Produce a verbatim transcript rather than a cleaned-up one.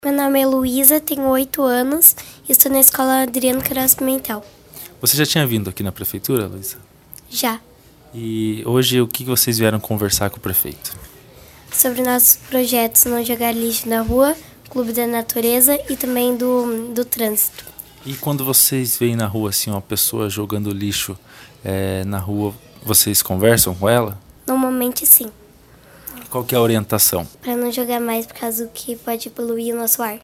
Meu nome é Luísa, tenho oito anos e estou na escola Adriano Queiroz Pimentel. Você já tinha vindo aqui na prefeitura, Luísa? Já. E hoje o que vocês vieram conversar com o prefeito? Sobre nossos projetos Não Jogar Lixo na Rua, Clube da Natureza e também do, do trânsito. E quando vocês veem na rua assim uma pessoa jogando lixo é, na rua, vocês conversam com ela? Normalmente sim, Qual que é a orientação? para não jogar mais por causa que pode poluir o nosso ar.